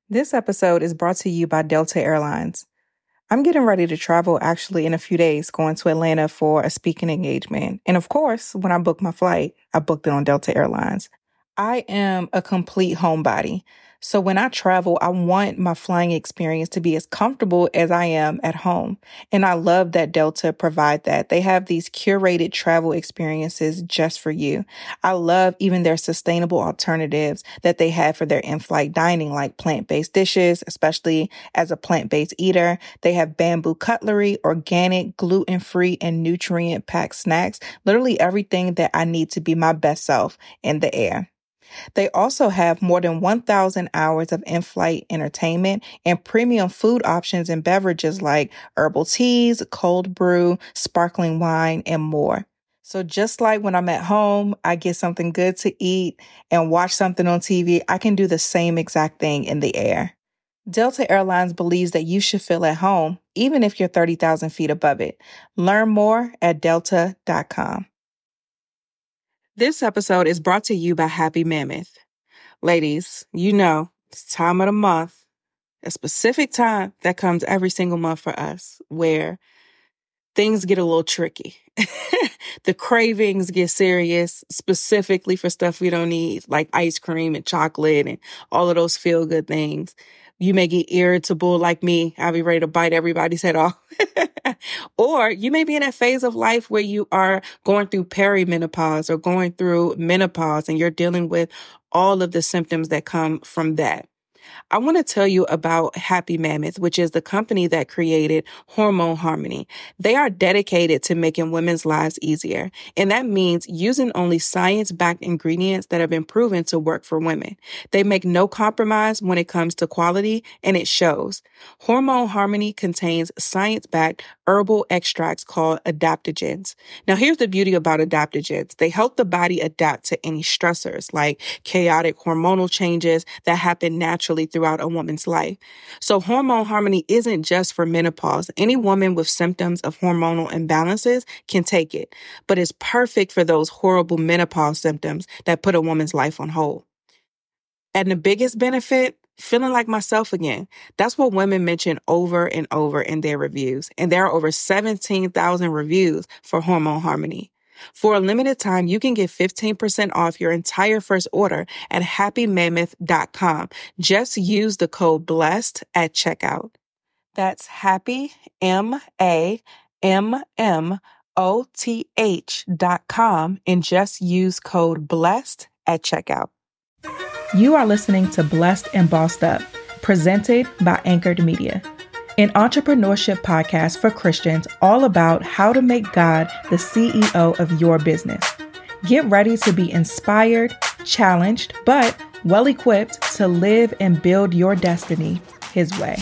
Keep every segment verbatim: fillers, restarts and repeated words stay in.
This episode is brought to you by Delta Airlines. I'm getting ready to travel actually in a few days, going to Atlanta for a speaking engagement. And of course, when I booked my flight, I booked it on Delta Airlines. I am a complete homebody. So when I travel, I want my flying experience to be as comfortable as I am at home. And I love that Delta provide that. They have these curated travel experiences just for you. I love even their sustainable alternatives that they have for their in-flight dining, like plant-based dishes, especially as a plant-based eater. They have bamboo cutlery, organic, gluten-free, and nutrient-packed snacks, literally everything that I need to be my best self in the air. They also have more than one thousand hours of in-flight entertainment and premium food options and beverages like herbal teas, cold brew, sparkling wine, and more. So just like when I'm at home, I get something good to eat and watch something on T V, I can do the same exact thing in the air. Delta Airlines believes that you should feel at home, even if you're thirty thousand feet above it. Learn more at delta dot com. This episode is brought to you by Happy Mammoth. Ladies, you know, it's time of the month, a specific time that comes every single month for us, where things get a little tricky. The cravings get serious, specifically for stuff we don't need, like ice cream and chocolate and all of those feel-good things. You may get irritable like me. I'll be ready to bite everybody's head off. Or you may be in that phase of life where you are going through perimenopause or going through menopause and you're dealing with all of the symptoms that come from that. I want to tell you about Happy Mammoth, which is the company that created Hormone Harmony. They are dedicated to making women's lives easier, and that means using only science-backed ingredients that have been proven to work for women. They make no compromise when it comes to quality, and it shows. Hormone Harmony contains science-backed herbal extracts called adaptogens. Now, here's the beauty about adaptogens. They help the body adapt to any stressors, like chaotic hormonal changes that happen naturally throughout a woman's life. So Hormone Harmony isn't just for menopause. Any woman with symptoms of hormonal imbalances can take it, but it's perfect for those horrible menopause symptoms that put a woman's life on hold. And the biggest benefit, feeling like myself again. That's what women mention over and over in their reviews. And there are over seventeen thousand reviews for Hormone Harmony. For a limited time, you can get fifteen percent off your entire first order at happy mammoth dot com. Just use the code BLESSED at checkout. That's happy, M A M M O T H dot com, and just use code BLESSED at checkout. You are listening to Blessed and Bossed Up, presented by Anchored Media, an entrepreneurship podcast for Christians all about how to make God the C E O of your business. Get ready to be inspired, challenged, but well-equipped to live and build your destiny His way.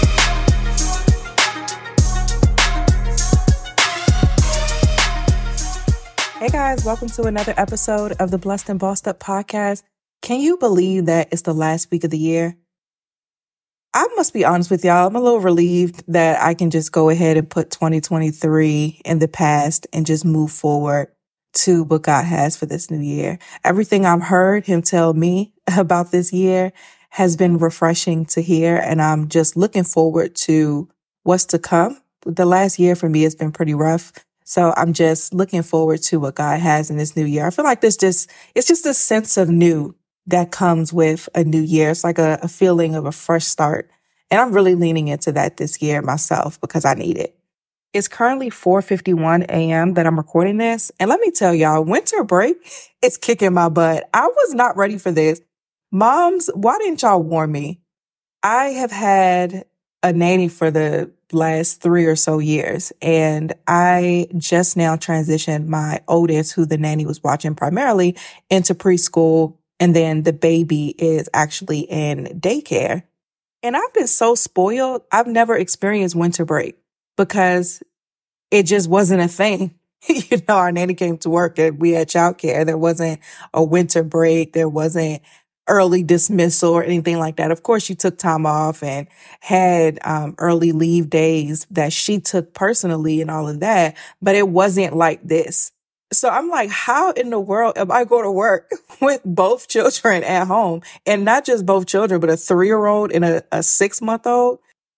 Hey guys, welcome to another episode of the Blessed and Bossed Up podcast. Can you believe that it's the last week of the year? I must be honest with y'all. I'm a little relieved that I can just go ahead and put twenty twenty-three in the past and just move forward to what God has for this new year. Everything I've heard Him tell me about this year has been refreshing to hear, and I'm just looking forward to what's to come. The last year for me has been pretty rough, so I'm just looking forward to what God has in this new year. I feel like this just, it's just a sense of new that comes with a new year. It's like a, a feeling of a fresh start. And I'm really leaning into that this year myself because I need it. It's currently four fifty-one a.m. that I'm recording this. And let me tell y'all, winter break is kicking my butt. I was not ready for this. Moms, why didn't y'all warn me? I have had a nanny for the last three or so years. And I just now transitioned my oldest, who the nanny was watching primarily, into preschool. And then the baby is actually in daycare. And I've been so spoiled. I've never experienced winter break because it just wasn't a thing. You know, our nanny came to work and we had childcare. There wasn't a winter break. There wasn't early dismissal or anything like that. Of course, she took time off and had um, early leave days that she took personally and all of that. But it wasn't like this. So I'm like, how in the world am I going to work with both children at home? And not just both children, but a three-year-old and a, a six-month-old.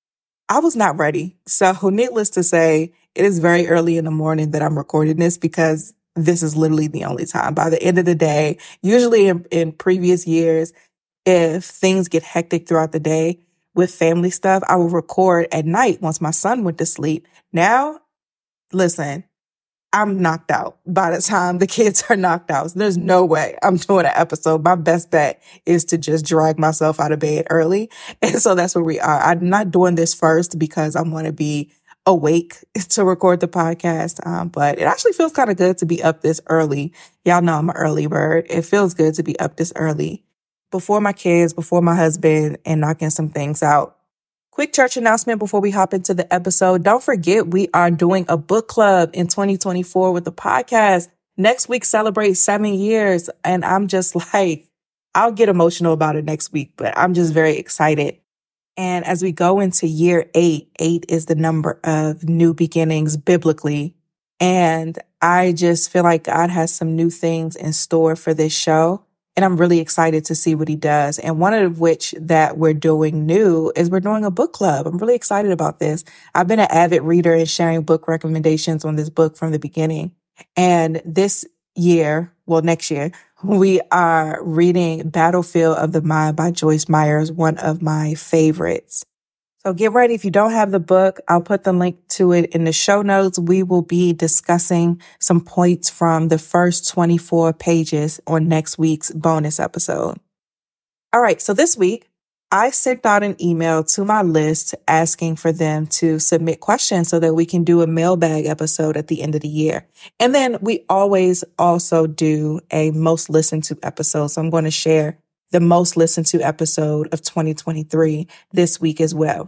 I was not ready. So needless to say, it is very early in the morning that I'm recording this because this is literally the only time. By the end of the day, usually in, in previous years, if things get hectic throughout the day with family stuff, I will record at night once my son went to sleep. Now, listen, I'm knocked out by the time the kids are knocked out. So there's no way I'm doing an episode. My best bet is to just drag myself out of bed early. And so that's where we are. I'm not doing this first because I want to be awake to record the podcast. Um, but it actually feels kind of good to be up this early. Y'all know I'm an early bird. It feels good to be up this early before my kids, before my husband, and knocking some things out. Quick church announcement before we hop into the episode. Don't forget, we are doing a book club in twenty twenty-four with the podcast. Next week celebrates seven years. And I'm just like, I'll get emotional about it next week, but I'm just very excited. And as we go into year eight, eight is the number of new beginnings biblically. And I just feel like God has some new things in store for this show. And I'm really excited to see what he does. And one of which that we're doing new is we're doing a book club. I'm really excited about this. I've been an avid reader and sharing book recommendations on this book from the beginning. And this year, well, next year, we are reading Battlefield of the Mind by Joyce Myers, one of my favorites. So get ready. If you don't have the book, I'll put the link to it in the show notes. We will be discussing some points from the first twenty-four pages on next week's bonus episode. All right. So this week, I sent out an email to my list asking for them to submit questions so that we can do a mailbag episode at the end of the year. And then we always also do a most listened to episode. So I'm going to share the most listened to episode of twenty twenty-three this week as well.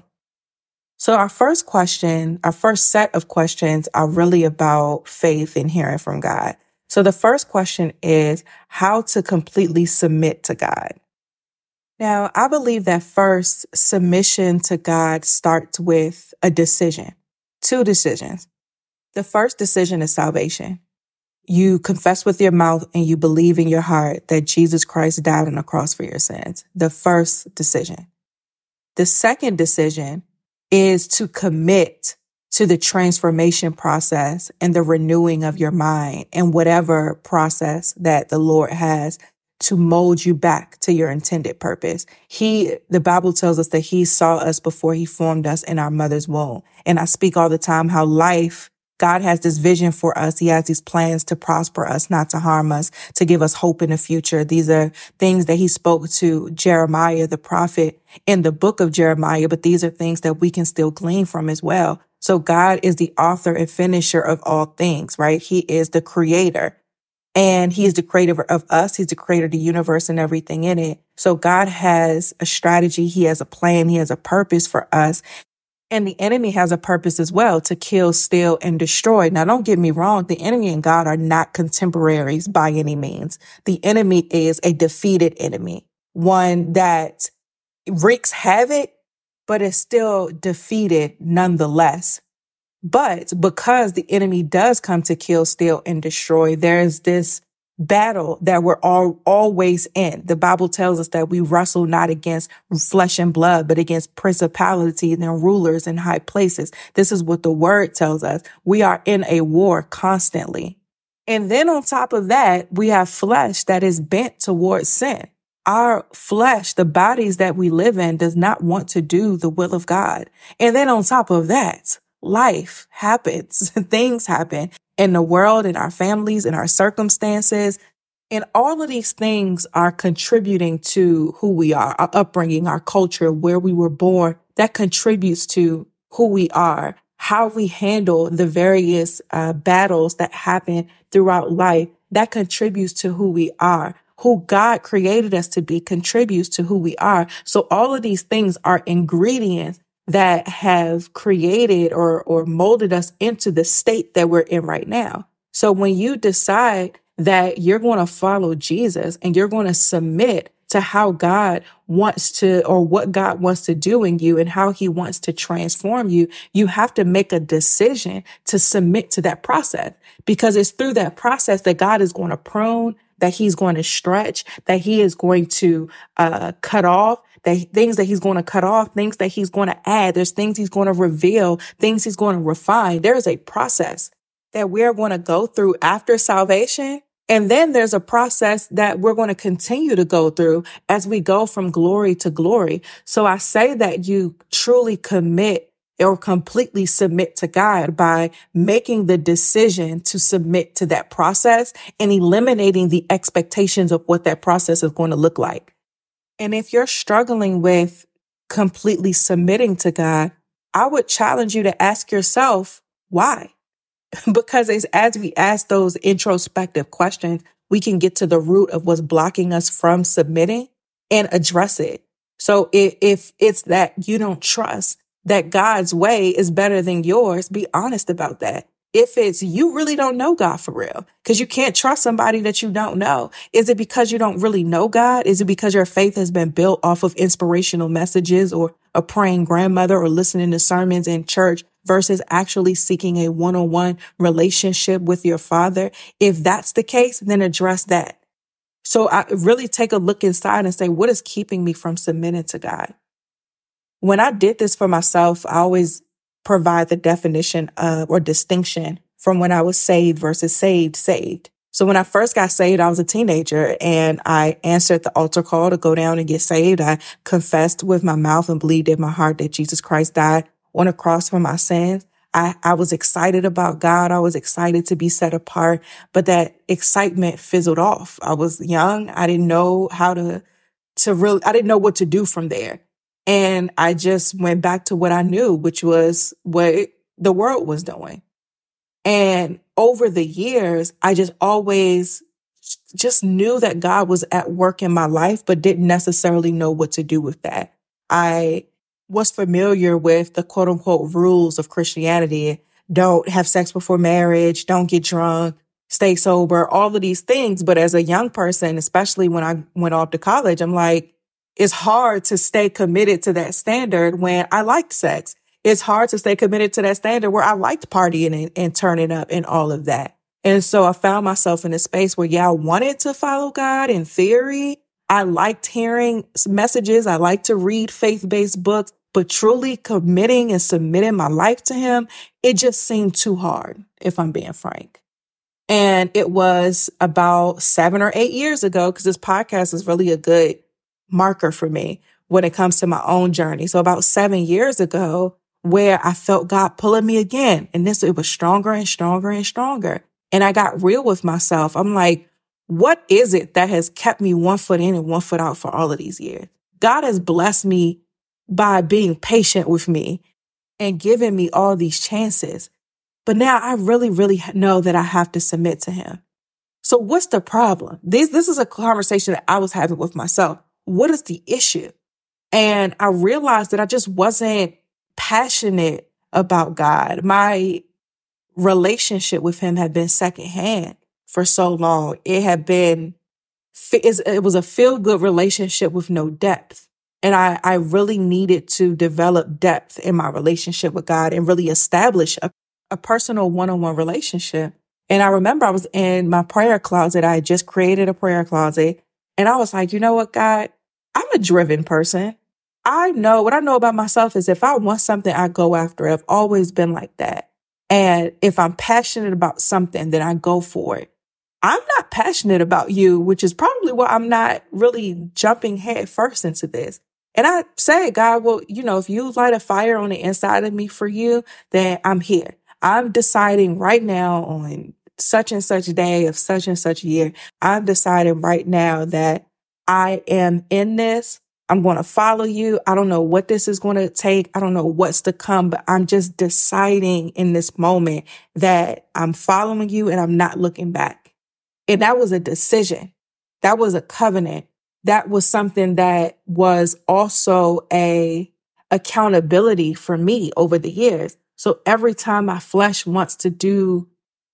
So our first question, our first set of questions are really about faith and hearing from God. So the first question is how to completely submit to God. Now, I believe that first, submission to God starts with a decision, two decisions. The first decision is salvation. You confess with your mouth and you believe in your heart that Jesus Christ died on the cross for your sins. The first decision. The second decision is to commit to the transformation process and the renewing of your mind and whatever process that the Lord has to mold you back to your intended purpose. He, the Bible tells us that he saw us before he formed us in our mother's womb. And I speak all the time how life, God has this vision for us. He has these plans to prosper us, not to harm us, to give us hope in the future. These are things that he spoke to Jeremiah, the prophet, in the book of Jeremiah, but these are things that we can still glean from as well. So God is the author and finisher of all things, right? He is the creator. And he is the creator of us. He's the creator of the universe and everything in it. So God has a strategy. He has a plan. He has a purpose for us. And the enemy has a purpose as well, to kill, steal, and destroy. Now, don't get me wrong. The enemy and God are not contemporaries by any means. The enemy is a defeated enemy, one that wreaks havoc, but is still defeated nonetheless. But because the enemy does come to kill, steal, and destroy, there's this battle that we're all always in. The Bible tells us that we wrestle not against flesh and blood, but against principalities and rulers in high places. This is what the word tells us. We are in a war constantly. And then on top of that, we have flesh that is bent towards sin. Our flesh, the bodies that we live in, does not want to do the will of God. And then on top of that, life happens, things happen in the world, in our families, in our circumstances. And all of these things are contributing to who we are, our upbringing, our culture, where we were born. That contributes to who we are, how we handle the various uh, battles that happen throughout life. That contributes to who we are. Who God created us to be contributes to who we are. So all of these things are ingredients that have created or, or molded us into the state that we're in right now. So when you decide that you're going to follow Jesus and you're going to submit to to how God wants to, or what God wants to do in you and how he wants to transform you, you have to make a decision to submit to that process, because it's through that process that God is going to prune, that he's going to stretch, that he is going to uh, cut off, that things that he's going to cut off, things that he's going to add. There's things he's going to reveal, things he's going to refine. There is a process that we're going to go through after salvation. And then there's a process that we're going to continue to go through as we go from glory to glory. So I say that you truly commit or completely submit to God by making the decision to submit to that process and eliminating the expectations of what that process is going to look like. And if you're struggling with completely submitting to God, I would challenge you to ask yourself, why? Because it's, as we ask those introspective questions, we can get to the root of what's blocking us from submitting and address it. So if, if it's that you don't trust that God's way is better than yours, be honest about that. If it's you really don't know God for real, because you can't trust somebody that you don't know. Is it because you don't really know God? Is it because your faith has been built off of inspirational messages or a praying grandmother or listening to sermons in church versus actually seeking a one-on-one relationship with your Father? If that's the case, then address that. So I really take a look inside and say, what is keeping me from submitting to God? When I did this for myself, I always provide the definition of or distinction from when I was saved versus saved, saved. So when I first got saved, I was a teenager and I answered the altar call to go down and get saved. I confessed with my mouth and believed in my heart that Jesus Christ died on a cross for my sins. I, I was excited about God. I was excited to be set apart, but that excitement fizzled off. I was young. I didn't know how to, to really, I didn't know what to do from there. And I just went back to what I knew, which was what the world was doing. And over the years, I just always just knew that God was at work in my life, but didn't necessarily know what to do with that. I was familiar with the quote unquote rules of Christianity. Don't have sex before marriage, don't get drunk, stay sober, all of these things. But as a young person, especially when I went off to college, I'm like, it's hard to stay committed to that standard when I liked sex. It's hard to stay committed to that standard where I liked partying and, and turning up and all of that. And so I found myself in a space where, yeah, I wanted to follow God in theory. I liked hearing messages. I liked to read faith-based books, but truly committing and submitting my life to him, it just seemed too hard, if I'm being frank. And it was about seven or eight years ago, because this podcast is really a good marker for me when it comes to my own journey. So about seven years ago, where I felt God pulling me again, and this, it was stronger and stronger and stronger. And I got real with myself. I'm like, what is it that has kept me one foot in and one foot out for all of these years? God has blessed me by being patient with me and giving me all these chances. But now I really, really know that I have to submit to him. So what's the problem? This, this is a conversation that I was having with myself. What is the issue? And I realized that I just wasn't passionate about God. My relationship with him had been secondhand for so long. It had been, it was a feel-good relationship with no depth. And I, I really needed to develop depth in my relationship with God and really establish a, a personal one-on-one relationship. And I remember I was in my prayer closet. I had just created a prayer closet. And I was like, you know what, God, I'm a driven person. I know what I know about myself is if I want something, I go after it. I've always been like that. And if I'm passionate about something, then I go for it. I'm not passionate about you, which is probably why I'm not really jumping head first into this. And I say, God, well, you know, if you light a fire on the inside of me for you, then I'm here. I'm deciding right now on such and such day of such and such year. I'm deciding right now that I am in this. I'm going to follow you. I don't know what this is going to take. I don't know what's to come, but I'm just deciding in this moment that I'm following you and I'm not looking back. And that was a decision. That was a covenant. That was something that was also a accountability for me over the years. So every time my flesh wants to do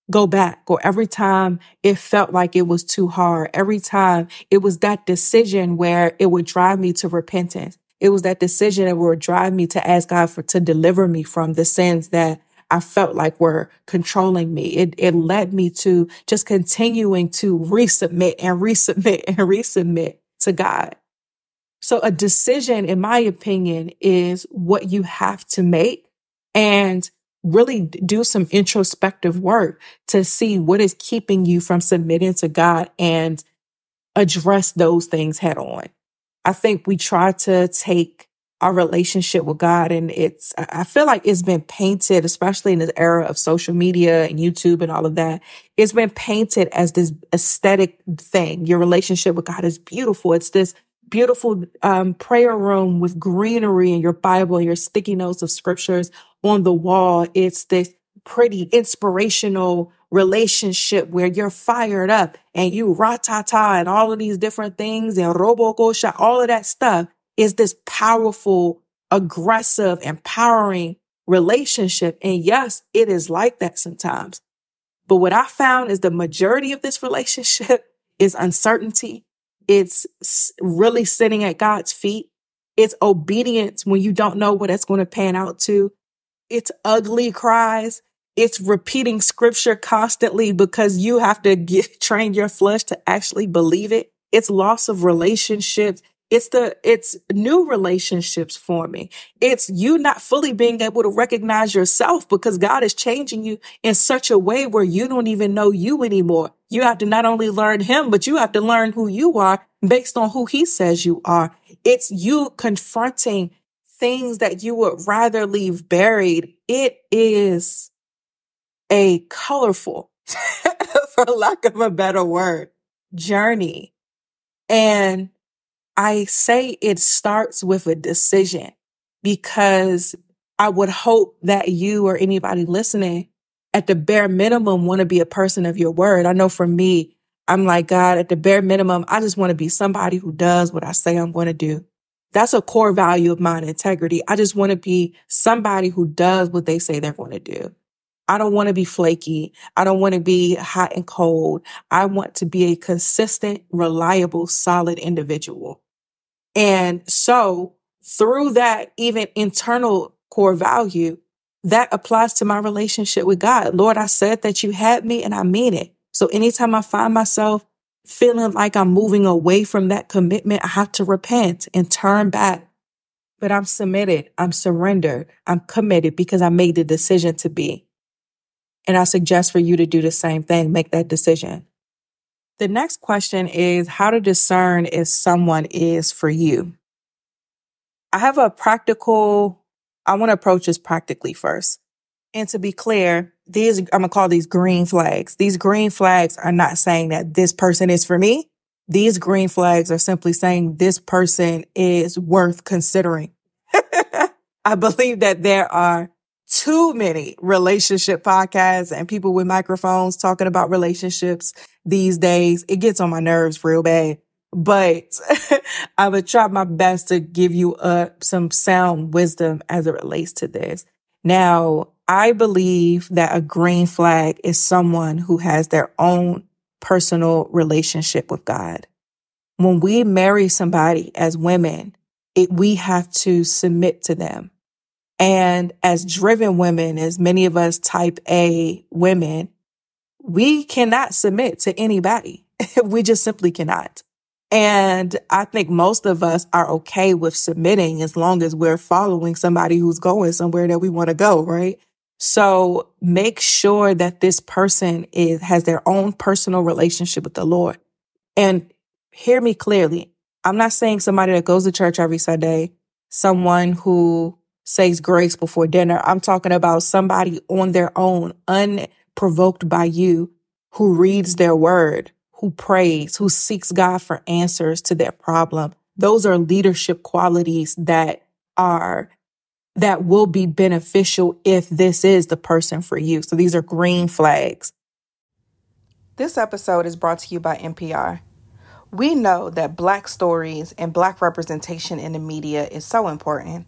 go back, or every time it felt like it was too hard, every time it was that decision where it would drive me to repentance. It was that decision that would drive me to ask God for, to deliver me from the sins that I felt like were controlling me. It, it led me to just continuing to resubmit and resubmit and resubmit to God. So a decision, in my opinion, is what you have to make, and really do some introspective work to see what is keeping you from submitting to God and address those things head on. I think we try to take our relationship with God, and it's, I feel like it's been painted, especially in this era of social media and YouTube and all of that. It's been painted as this aesthetic thing. Your relationship with God is beautiful. It's this beautiful um, prayer room with greenery and your Bible and your sticky notes of scriptures on the wall. It's this pretty inspirational relationship where you're fired up and you ra-ta-ta and all of these different things and robokosha, all of that stuff is this powerful, aggressive, empowering relationship. And yes, it is like that sometimes. But what I found is the majority of this relationship is uncertainty. It's really sitting at God's feet. It's obedience when you don't know what it's going to pan out to. It's ugly cries. It's repeating scripture constantly because you have to get, train your flesh to actually believe it. It's loss of relationships. It's the, it's new relationships forming. It's you not fully being able to recognize yourself because God is changing you in such a way where you don't even know you anymore. You have to not only learn him, but you have to learn who you are based on who he says you are. It's you confronting things that you would rather leave buried. It is a colorful, for lack of a better word, journey. And I say it starts with a decision, because I would hope that you or anybody listening at the bare minimum want to be a person of your word. I know for me, I'm like, God, at the bare minimum, I just want to be somebody who does what I say I'm going to do. That's a core value of mine, integrity. I just want to be somebody who does what they say they're going to do. I don't want to be flaky. I don't want to be hot and cold. I want to be a consistent, reliable, solid individual. And so through that, even internal core value, that applies to my relationship with God. Lord, I said that you had me and I mean it. So anytime I find myself feeling like I'm moving away from that commitment, I have to repent and turn back. But I'm submitted. I'm surrendered. I'm committed because I made the decision to be. And I suggest for you to do the same thing. Make that decision. The next question is how to discern if someone is for you. I have a practical, I want to approach this practically first. And to be clear, these, I'm going to call these green flags. These green flags are not saying that this person is for me. These green flags are simply saying this person is worth considering. I believe that there are too many relationship podcasts and people with microphones talking about relationships these days. It gets on my nerves real bad, but I would try my best to give you uh, some sound wisdom as it relates to this. Now, I believe that a green flag is someone who has their own personal relationship with God. When we marry somebody as women, it, we have to submit to them. And as driven women, as many of us type A women, we cannot submit to anybody. We just simply cannot. And I think most of us are okay with submitting as long as we're following somebody who's going somewhere that we want to go, right? So make sure that this person is has their own personal relationship with the Lord. And hear me clearly. I'm not saying somebody that goes to church every Sunday, someone who says grace before dinner. I'm talking about somebody on their own, unprovoked by you, who reads their word, who prays, who seeks God for answers to their problem. Those are leadership qualities that are, that will be beneficial if this is the person for you. So these are green flags. This episode is brought to you by N P R. We know that Black stories and Black representation in the media is so important.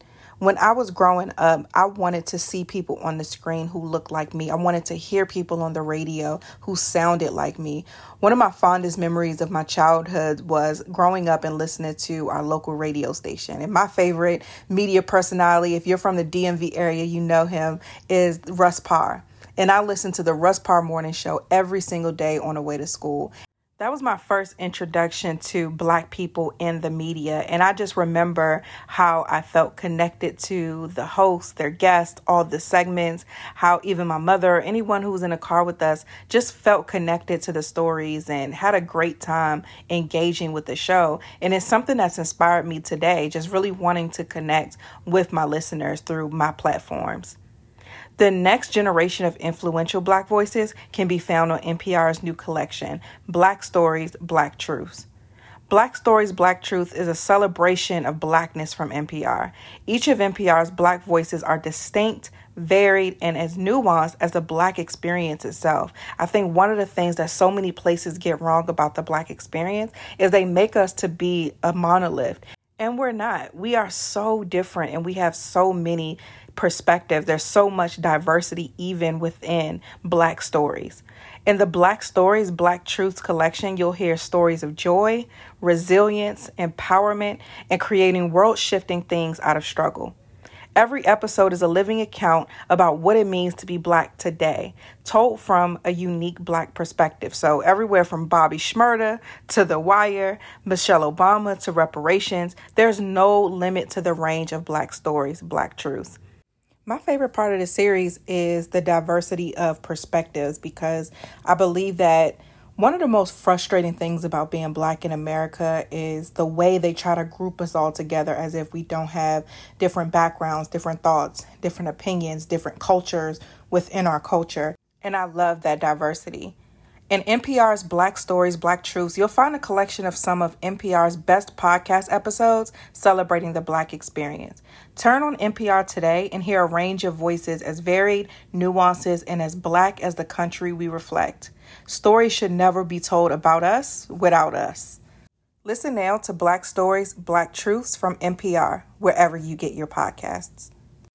When I was growing up, I wanted to see people on the screen who looked like me. I wanted to hear people on the radio who sounded like me. One of my fondest memories of my childhood was growing up and listening to our local radio station. And my favorite media personality, if you're from the D M V area, you know him, is Russ Parr. And I listened to the Russ Parr Morning Show every single day on the way to school. That was my first introduction to Black people in the media. And I just remember how I felt connected to the hosts, their guests, all the segments, how even my mother, anyone who was in a car with us, just felt connected to the stories and had a great time engaging with the show. And it's something that's inspired me today, just really wanting to connect with my listeners through my platforms. The next generation of influential Black voices can be found on N P R's new collection, Black Stories, Black Truths. Black Stories, Black Truth is a celebration of Blackness from N P R. Each of N P R's Black voices are distinct, varied, and as nuanced as the Black experience itself. I think one of the things that so many places get wrong about the Black experience is they make us to be a monolith. And we're not. We are so different and we have so many perspectives. There's so much diversity even within Black stories. In the Black Stories, Black Truths collection, you'll hear stories of joy, resilience, empowerment, and creating world-shifting things out of struggle. Every episode is a living account about what it means to be Black today, told from a unique Black perspective. So everywhere from Bobby Shmurda to The Wire, Michelle Obama to reparations, there's no limit to the range of Black stories, Black truths. My favorite part of the series is the diversity of perspectives, because I believe that one of the most frustrating things about being Black in America is the way they try to group us all together as if we don't have different backgrounds, different thoughts, different opinions, different cultures within our culture. And I love that diversity. In N P R's Black Stories, Black Truths, you'll find a collection of some of N P R's best podcast episodes celebrating the Black experience. Turn on N P R today and hear a range of voices as varied, nuances, and as Black as the country we reflect. Stories should never be told about us without us. Listen now to Black Stories, Black Truths from N P R, wherever you get your podcasts.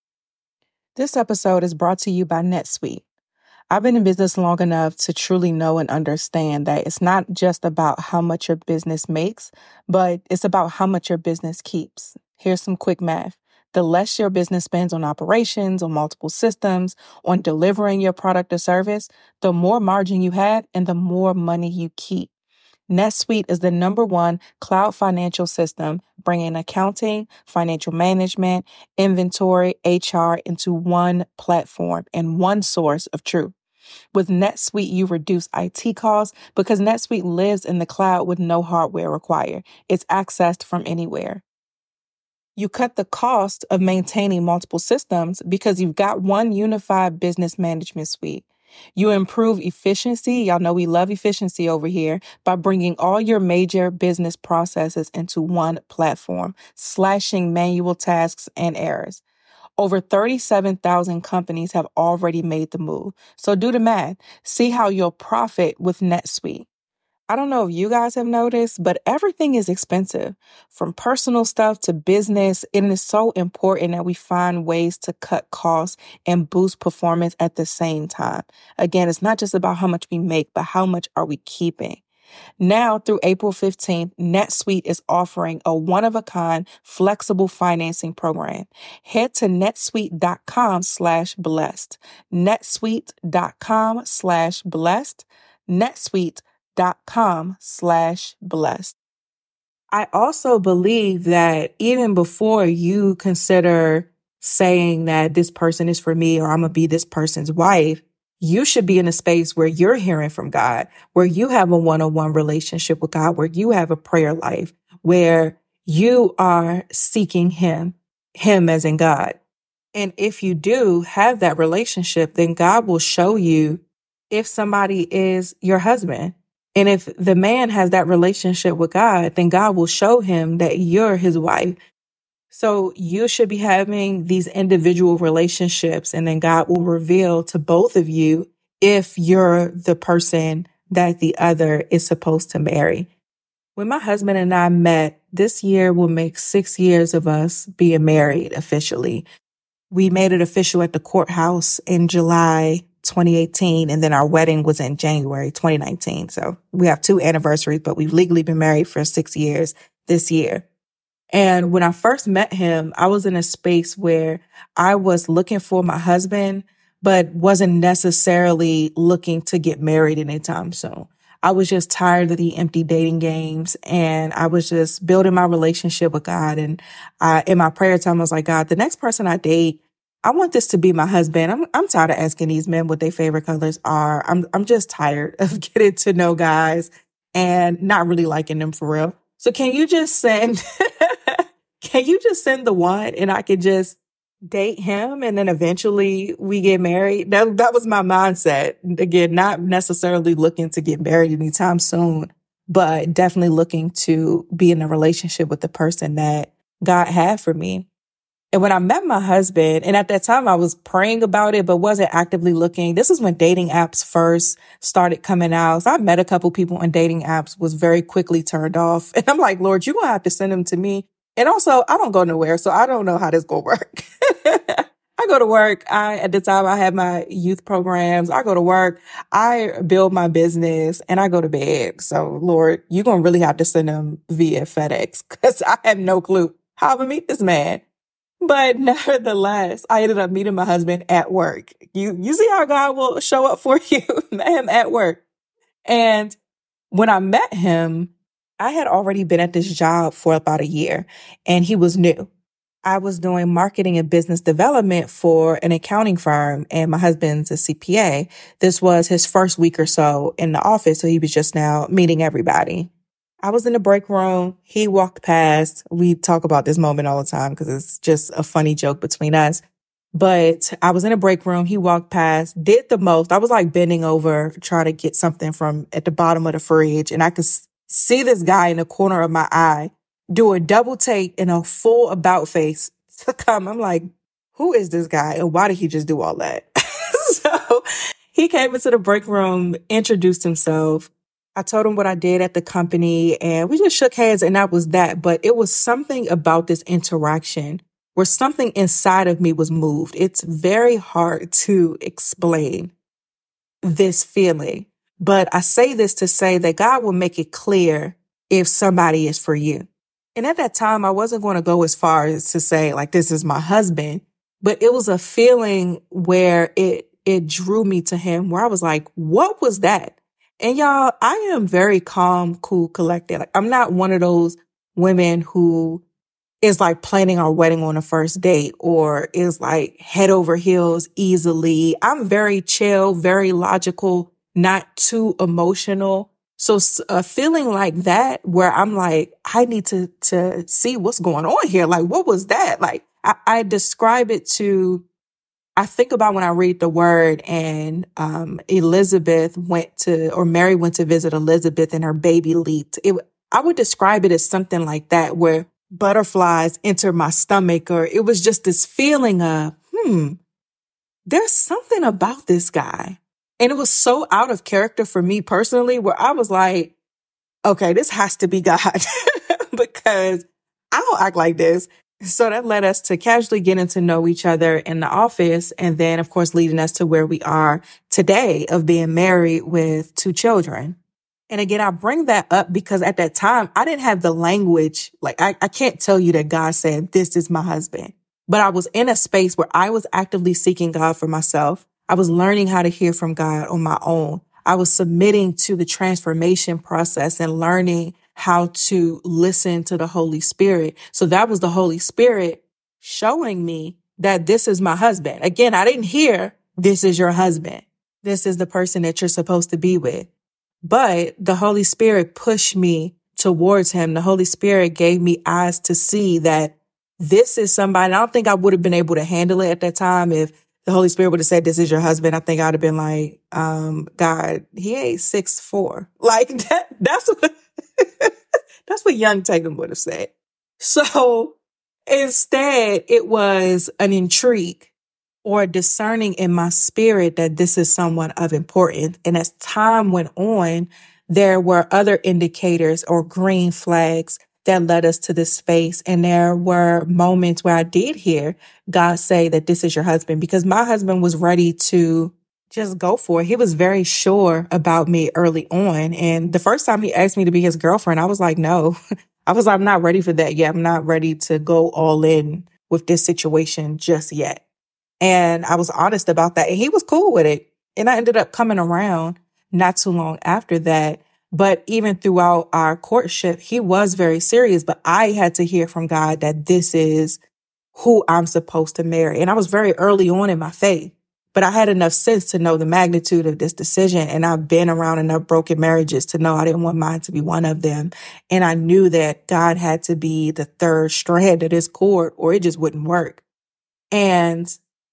This episode is brought to you by NetSuite. I've been in business long enough to truly know and understand that it's not just about how much your business makes, but it's about how much your business keeps. Here's some quick math. The less your business spends on operations, on multiple systems, on delivering your product or service, the more margin you have and the more money you keep. NetSuite is the number one cloud financial system, bringing accounting, financial management, inventory, H R into one platform and one source of truth. With NetSuite, you reduce I T costs because NetSuite lives in the cloud with no hardware required. It's accessed from anywhere. You cut the cost of maintaining multiple systems because you've got one unified business management suite. You improve efficiency. Y'all know we love efficiency over here by bringing all your major business processes into one platform, slashing manual tasks and errors. Over thirty-seven thousand companies have already made the move. So do the math. See how you'll profit with NetSuite. I don't know if you guys have noticed, but everything is expensive. From personal stuff to business, it is so important that we find ways to cut costs and boost performance at the same time. Again, it's not just about how much we make, but how much are we keeping? Now through April fifteenth, NetSuite is offering a one-of-a-kind flexible financing program. Head to netsuite.com slash blessed. netsuite.com slash blessed. netsuite.com slash blessed. I also believe that even before you consider saying that this person is for me or I'm going to be this person's wife, you should be in a space where you're hearing from God, where you have a one-on-one relationship with God, where you have a prayer life, where you are seeking Him, Him as in God. And if you do have that relationship, then God will show you if somebody is your husband. And if the man has that relationship with God, then God will show him that you're his wife. So you should be having these individual relationships, and then God will reveal to both of you if you're the person that the other is supposed to marry. When my husband and I met, this year will make six years of us being married officially. We made it official at the courthouse in July twenty eighteen, and then our wedding was in January twenty nineteen. So we have two anniversaries, but we've legally been married for six years this year. And when I first met him, I was in a space where I was looking for my husband, but wasn't necessarily looking to get married anytime soon. I was just tired of the empty dating games, and I was just building my relationship with God. And I, in my prayer time, I was like, God, the next person I date, I want this to be my husband. I'm I'm tired of asking these men what their favorite colors are. I'm I'm just tired of getting to know guys and not really liking them for real. So can you just send, can you just send the one and I could just date him and then eventually we get married? That, that was my mindset. Again, not necessarily looking to get married anytime soon, but definitely looking to be in a relationship with the person that God had for me. And when I met my husband, and at that time I was praying about it, but wasn't actively looking. This is when dating apps first started coming out. So I met a couple people on dating apps, was very quickly turned off. And I'm like, Lord, you're going to have to send them to me. And also, I don't go nowhere, so I don't know how this going to work. I go to work. I, at the time I had my youth programs. I go to work. I build my business and I go to bed. So Lord, you're going to really have to send them via FedEx because I have no clue how to meet this man. But nevertheless, I ended up meeting my husband at work. You, you see how God will show up for you. Met him at work. And when I met him, I had already been at this job for about a year and he was new. I was doing marketing and business development for an accounting firm, and my husband's a C P A. This was his first week or so in the office, so he was just now meeting everybody. I was in the break room. He walked past. We talk about this moment all the time because it's just a funny joke between us. But I was in a break room. He walked past, did the most. I was like bending over, trying to get something from at the bottom of the fridge, and I could see this guy in the corner of my eye do a double take in a full about face to come. I'm like, who is this guy? And why did he just do all that? So he came into the break room, introduced himself. I told him what I did at the company and we just shook hands and that was that. But it was something about this interaction where something inside of me was moved. It's very hard to explain this feeling, but I say this to say that God will make it clear if somebody is for you. And at that time, I wasn't going to go as far as to say, like, this is my husband, but it was a feeling where it, it drew me to him, where I was like, what was that? And y'all, I am very calm, cool, collected. Like, I'm not one of those women who is like planning our wedding on a first date or is like head over heels easily. I'm very chill, very logical, not too emotional. So a feeling like that where I'm like, I need to, to see what's going on here. Like, what was that? Like, I, I describe it to, I think about when I read the word and um, Elizabeth went to, or Mary went to visit Elizabeth and her baby leaped. It, I would describe it as something like that where butterflies enter my stomach, or it was just this feeling of, hmm, there's something about this guy. And it was so out of character for me personally, where I was like, okay, this has to be God because I don't act like this. So that led us to casually getting to know each other in the office. And then, of course, leading us to where we are today of being married with two children. And again, I bring that up because at that time, I didn't have the language. Like, I, I can't tell you that God said, this is my husband. But I was in a space where I was actively seeking God for myself. I was learning how to hear from God on my own. I was submitting to the transformation process and learning how to listen to the Holy Spirit. So that was the Holy Spirit showing me that this is my husband. Again, I didn't hear, this is your husband. This is the person that you're supposed to be with. But the Holy Spirit pushed me towards him. The Holy Spirit gave me eyes to see that this is somebody. I don't think I would have been able to handle it at that time if the Holy Spirit would have said, this is your husband. I think I'd have been like, um, God, he ain't six four. Like that, that's what, that's what young Tatum would have said. So instead, it was an intrigue or discerning in my spirit that this is someone of importance. And as time went on, there were other indicators or green flags that led us to this space. And there were moments where I did hear God say that this is your husband, because my husband was ready to just go for it. He was very sure about me early on. And the first time he asked me to be his girlfriend, I was like, no, I was like, I'm not ready for that yet. I'm not ready to go all in with this situation just yet. And I was honest about that. And he was cool with it. And I ended up coming around not too long after that. But even throughout our courtship, he was very serious. But I had to hear from God that this is who I'm supposed to marry. And I was very early on in my faith, but I had enough sense to know the magnitude of this decision. And I've been around enough broken marriages to know I didn't want mine to be one of them. And I knew that God had to be the third strand of this cord or it just wouldn't work. And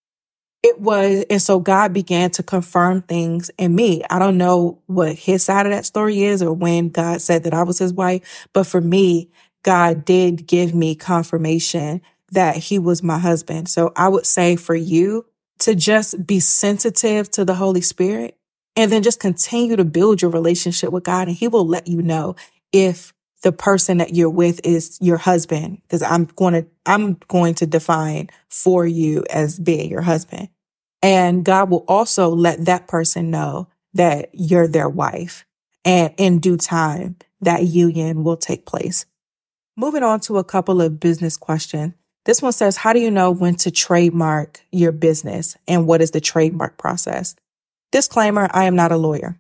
It was, and so God began to confirm things in me. I don't know what his side of that story is or when God said that I was his wife, but for me, God did give me confirmation that he was my husband. So I would say for you to just be sensitive to the Holy Spirit and then just continue to build your relationship with God, and he will let you know if the person that you're with is your husband, because I'm going to, I'm going to define for you as being your husband. And God will also let that person know that you're their wife. And in due time, that union will take place. Moving on to a couple of business questions. This one says, how do you know when to trademark your business and what is the trademark process? Disclaimer, I am not a lawyer.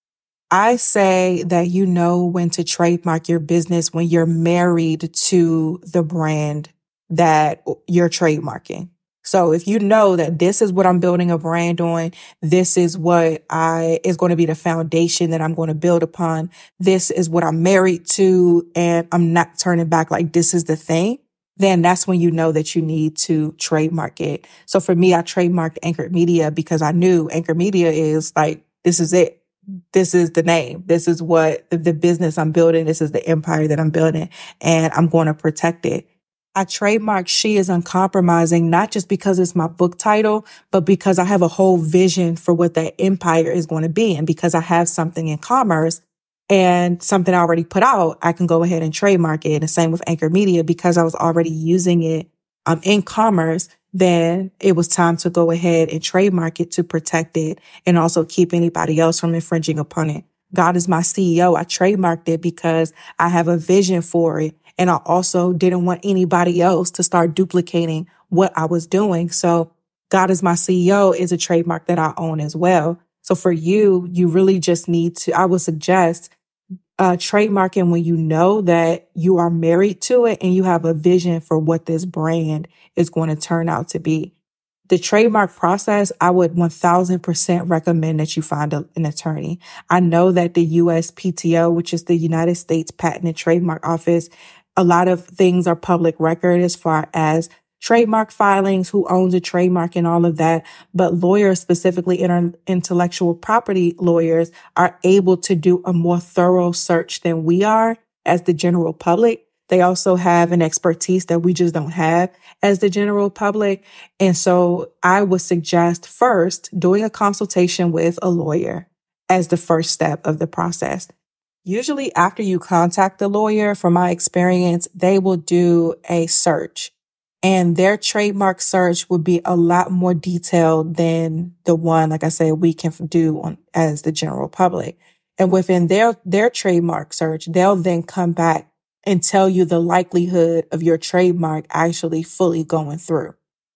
I say that you know when to trademark your business when you're married to the brand that you're trademarking. So if you know that this is what I'm building a brand on, this is what I is going to be the foundation that I'm going to build upon. This is what I'm married to, and I'm not turning back, like this is the thing, then that's when you know that you need to trademark it. So for me, I trademarked Anchored Media because I knew Anchored Media is like, this is it. This is the name. This is what the, the business I'm building. This is the empire that I'm building, and I'm going to protect it. I trademarked She Is Uncompromising, not just because it's my book title, but because I have a whole vision for what that empire is going to be. And because I have something in commerce and something I already put out, I can go ahead and trademark it. And the same with Anchor Media, because I was already using it um, in commerce, then it was time to go ahead and trademark it to protect it and also keep anybody else from infringing upon it. God is my C E O. I trademarked it because I have a vision for it. And I also didn't want anybody else to start duplicating what I was doing. So God is my C E O is a trademark that I own as well. So for you, you really just need to, I would suggest uh, trademarking when you know that you are married to it and you have a vision for what this brand is going to turn out to be. The trademark process, I would one thousand percent recommend that you find a, an attorney. I know that the U S P T O, which is the United States Patent and Trademark Office, a lot of things are public record as far as trademark filings, who owns a trademark and all of that. But lawyers, specifically inter- intellectual property lawyers, are able to do a more thorough search than we are as the general public. They also have an expertise that we just don't have as the general public. And so I would suggest first doing a consultation with a lawyer as the first step of the process. Usually after you contact the lawyer, from my experience, they will do a search, and their trademark search would be a lot more detailed than the one, like I said, we can do on as the general public. And within their, their trademark search, they'll then come back and tell you the likelihood of your trademark actually fully going through.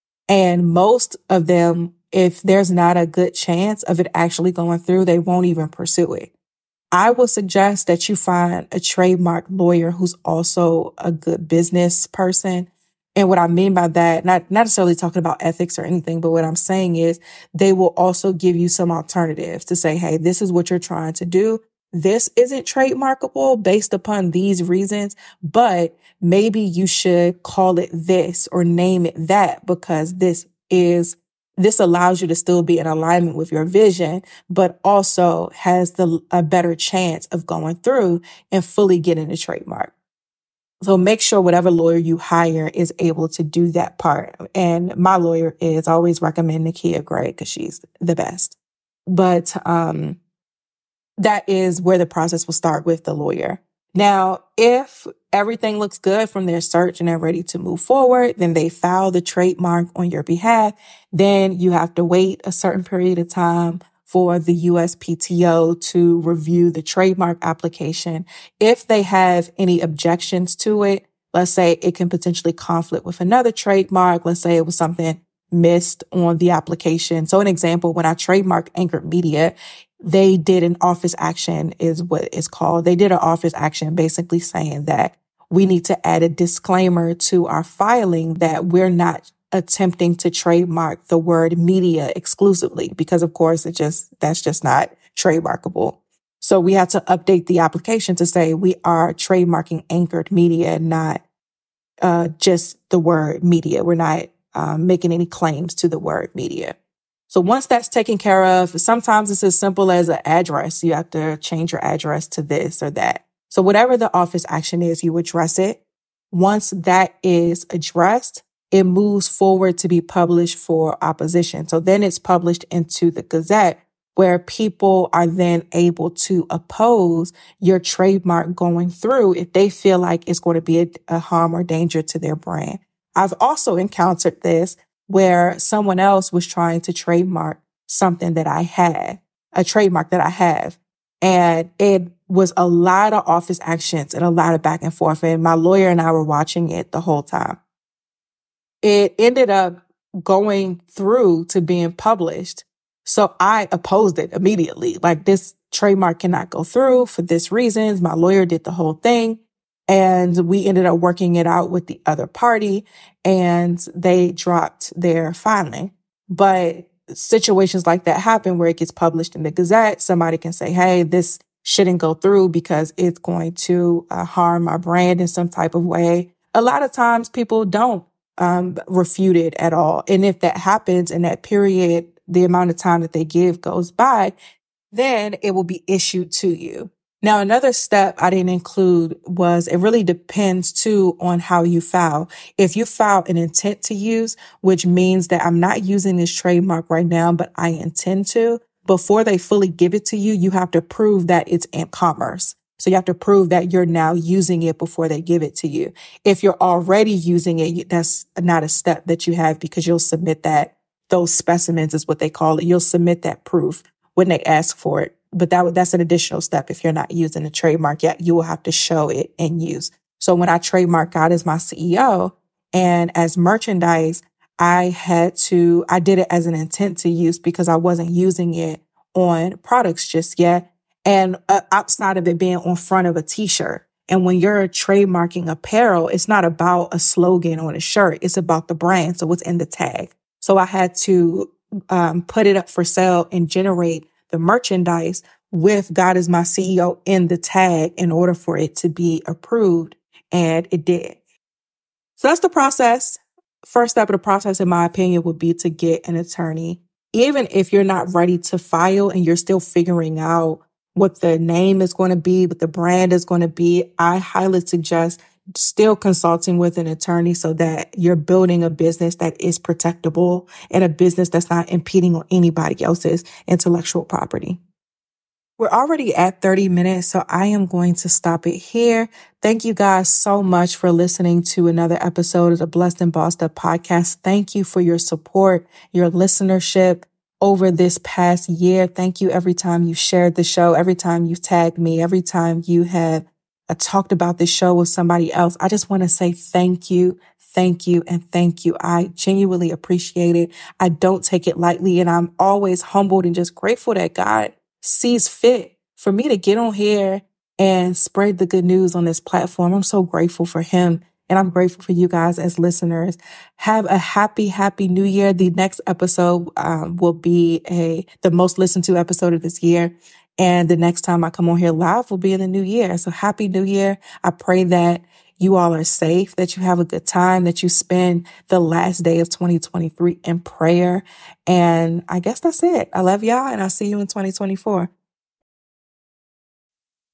And most of them, if there's not a good chance of it actually going through, they won't even pursue it. I would suggest that you find a trademark lawyer who's also a good business person. And what I mean by that, not, not necessarily talking about ethics or anything, but what I'm saying is they will also give you some alternatives to say, hey, this is what you're trying to do. This isn't trademarkable based upon these reasons, but maybe you should call it this or name it that, because this is This allows you to still be in alignment with your vision, but also has the a better chance of going through and fully getting a trademark. So make sure whatever lawyer you hire is able to do that part. And my lawyer is I always recommend Nakia Gray because she's the best. But um, that is where the process will start with the lawyer. Now, if everything looks good from their search and they're ready to move forward, then they file the trademark on your behalf. Then you have to wait a certain period of time for the U S P T O to review the trademark application. If they have any objections to it, let's say it can potentially conflict with another trademark. Let's say it was something missed on the application. So an example, when I trademarked Anchored Media, they did an office action is what it's called. They did an office action basically saying that we need to add a disclaimer to our filing that we're not attempting to trademark the word media exclusively, because of course it just, that's just not trademarkable. So we had to update the application to say we are trademarking Anchored Media, not uh, just the word media. We're not um, making any claims to the word media. So once that's taken care of, sometimes it's as simple as an address. You have to change your address to this or that. So whatever the office action is, you address it. Once that is addressed, it moves forward to be published for opposition. So then it's published into the Gazette, where people are then able to oppose your trademark going through if they feel like it's going to be a, a harm or danger to their brand. I've also encountered this where someone else was trying to trademark something that I had, a trademark that I have. And it was a lot of office actions and a lot of back and forth. And my lawyer and I were watching it the whole time. It ended up going through to being published. So I opposed it immediately. Like, this trademark cannot go through for this reasons. My lawyer did the whole thing. And we ended up working it out with the other party, and they dropped their filing. But situations like that happen where it gets published in the Gazette. Somebody can say, hey, this shouldn't go through because it's going to uh, harm our brand in some type of way. A lot of times people don't um, refute it at all. And if that happens in that period, the amount of time that they give goes by, then it will be issued to you. Now, another step I didn't include was it really depends too on how you file. If you file an intent to use, which means that I'm not using this trademark right now, but I intend to, before they fully give it to you, you have to prove that it's in commerce. So you have to prove that you're now using it before they give it to you. If you're already using it, that's not a step that you have, because you'll submit that. Those specimens is what they call it. You'll submit that proof when they ask for it. But that that's an additional step. If you're not using a trademark yet, you will have to show it in use. So when I trademarked God as my C E O and as merchandise, I had to, I did it as an intent to use because I wasn't using it on products just yet. And uh, outside of it being on front of a t-shirt. And when you're trademarking apparel, it's not about a slogan on a shirt. It's about the brand. So what's in the tag. So I had to um, put it up for sale and generate the merchandise with God as my C E O in the tag in order for it to be approved. And it did. So that's the process. First step of the process, in my opinion, would be to get an attorney. Even if you're not ready to file and you're still figuring out what the name is going to be, what the brand is going to be, I highly suggest still consulting with an attorney so that you're building a business that is protectable and a business that's not impeding on anybody else's intellectual property. We're already at thirty minutes, so I am going to stop it here. Thank you guys so much for listening to another episode of the Blessed and Bossed Up podcast. Thank you for your support, your listenership over this past year. Thank you every time you shared the show, every time you tagged me, every time you have I talked about this show with somebody else. I just want to say thank you, thank you, and thank you. I genuinely appreciate it. I don't take it lightly, and I'm always humbled and just grateful that God sees fit for me to get on here and spread the good news on this platform. I'm so grateful for him, and I'm grateful for you guys as listeners. Have a happy, happy new year. The next episode um, will be a the most listened to episode of this year. And the next time I come on here live will be in the new year. So happy new year. I pray that you all are safe, that you have a good time, that you spend the last day of twenty twenty-three in prayer. And I guess that's it. I love y'all, and I'll see you in twenty twenty-four.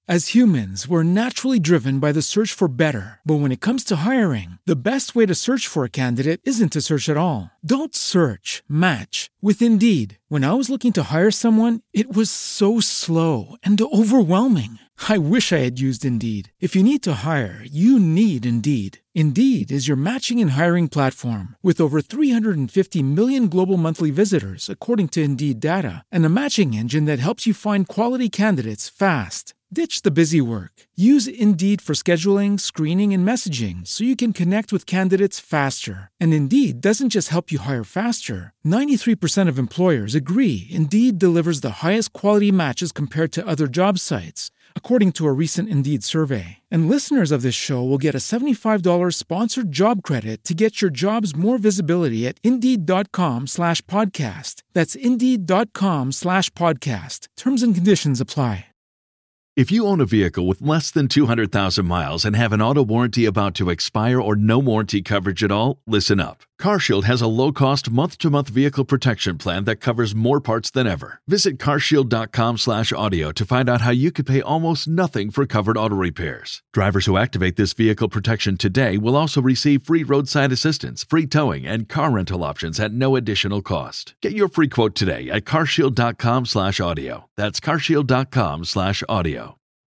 As humans, we're naturally driven by the search for better. But when it comes to hiring, the best way to search for a candidate isn't to search at all. Don't search, match with Indeed. When I was looking to hire someone, it was so slow and overwhelming. I wish I had used Indeed. If you need to hire, you need Indeed. Indeed is your matching and hiring platform with over three hundred fifty million global monthly visitors, according to Indeed data, and a matching engine that helps you find quality candidates fast. Ditch the busy work. Use Indeed for scheduling, screening, and messaging so you can connect with candidates faster. And Indeed doesn't just help you hire faster. ninety-three percent of employers agree Indeed delivers the highest quality matches compared to other job sites, according to a recent Indeed survey. And listeners of this show will get a seventy-five dollars sponsored job credit to get your jobs more visibility at Indeed.com slash podcast. That's Indeed.com slash podcast. Terms and conditions apply. If you own a vehicle with less than two hundred thousand miles and have an auto warranty about to expire or no warranty coverage at all, listen up. CarShield has a low-cost month-to-month vehicle protection plan that covers more parts than ever. Visit carshield.com slash audio to find out how you could pay almost nothing for covered auto repairs. Drivers who activate this vehicle protection today will also receive free roadside assistance, free towing, and car rental options at no additional cost. Get your free quote today at carshield.com slash audio. That's carshield.com slash audio.